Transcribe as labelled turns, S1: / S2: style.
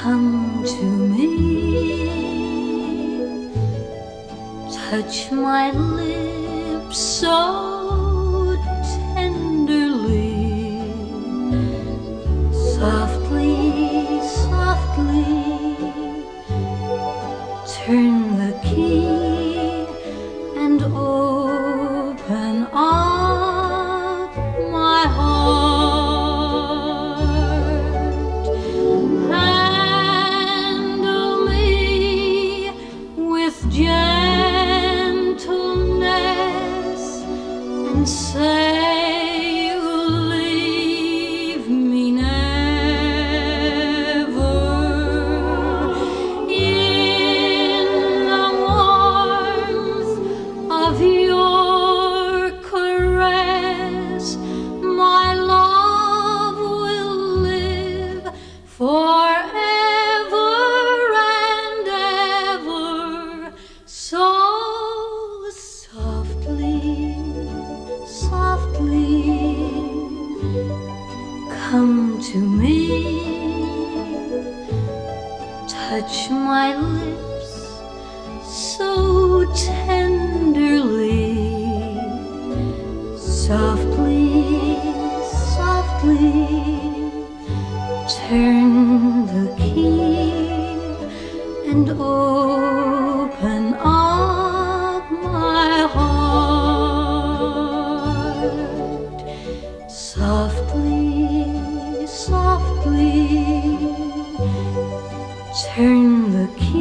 S1: Come to me, touch my lips so tenderly, softly, softly, turn the key and open up my heart. Handle me with gentleness and say you'll leave me never. In the warmth of your caress, my love will live forever and ever. So softly, softly, come to me, touch my lips so tenderly, softly, softly, turn the key and open up my heart. Softly, softly, turn the key